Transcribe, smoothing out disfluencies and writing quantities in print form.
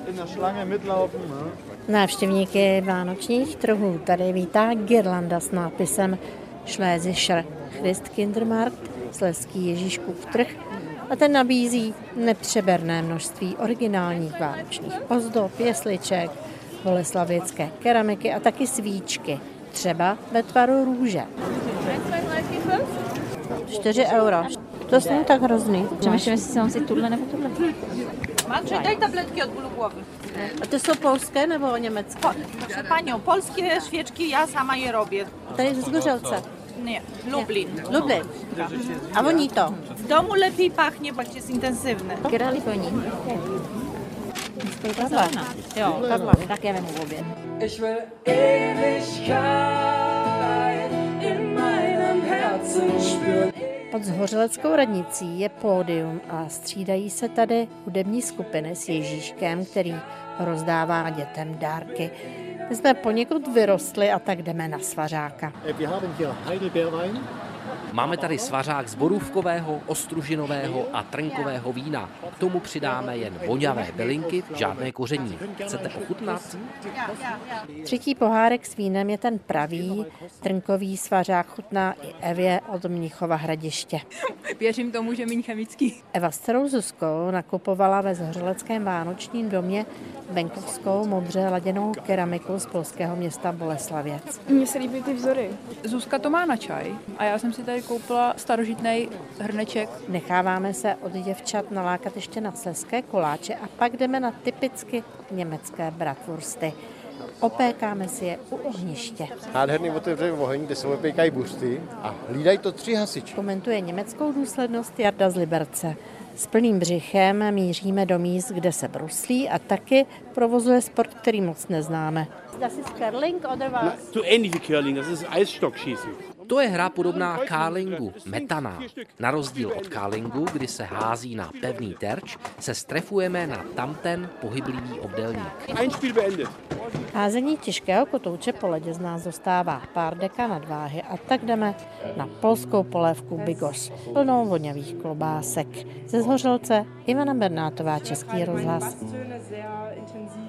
Návštěvníky vánočních trhů tady vítá girlanda s nápisem Schlesischer Christkindlmarkt, Slezský Ježíškův trh, a ten nabízí nepřeberné množství originálních vánočních ozdob, jesliček, boleslavěcké keramiky a taky svíčky, třeba ve tvaru růže. 4 euro. To jsou tak hrozný. Přemýšlím, jestli mám si tuhle nebo tuhle. Andrzej, daj tabletki od bólu głowy. A ty jsou polské nebo německé? Proszę panią, polskie świeczki ja sama je robię. Tady z Gořelce. Nie, Lublin. Lublin. A voní to. W domu lepiej pachnie, bo jest intensywny. Králi koní. Takhle. Jo, takhle. Tak já vemu obě. Ich will Ewigkeit in meinem Herzen spüren. Pod Zhořeleckou radnicí je pódium a střídají se tady hudební skupiny s Ježíškem, který rozdává dětem dárky. My jsme poněkud vyrostli a tak jdeme na svařáka. Máme tady svařák z borůvkového, ostružinového a trnkového vína. K tomu přidáme jen voňavé bylinky, žádné koření. Chcete ochutnat? Třetí pohárek s vínem je ten pravý. Trnkový svařák chutná i Evě od Mnichova Hradiště. Věřím tomu, že méně chemický. Eva s dcerou Zuzkou nakupovala ve Zhořeleckém vánočním domě venkovskou modře laděnou keramiku z polského města Boleslavěc. Mně se líbí ty vzory. Zuzka to má na čaj a já jsem si tady koupila starožitnej hrneček. Necháváme se od děvčat nalákat ještě na slezské koláče a pak jdeme na typicky německé bratwursty. Opékáme si je u ohniště. Nádherný otevřený oheň, kde se opékají buřty a hlídají to 3 hasiči. Komentuje německou důslednost Jarda z Liberce. S plným břichem míříme do míst, kde se bruslí a taky provozuje sport, který moc neznáme. Das ist Curling oder was? So ähnlich wie Curling, das ist Eisstockschießen. To je hra podobná curlingu, metaná. Na rozdíl od curlingu, kdy se hází na pevný terč, se strefujeme na tamten pohyblivý obdélník. Ein Spiel beendet. Házení těžkého kotouče po ledě z nás dostává pár deka nadváhy a tak jdeme na polskou polévku Bigos, plnou voňavých klobásek. Ze Zhořelce Ivana Bernátová, Český rozhlas.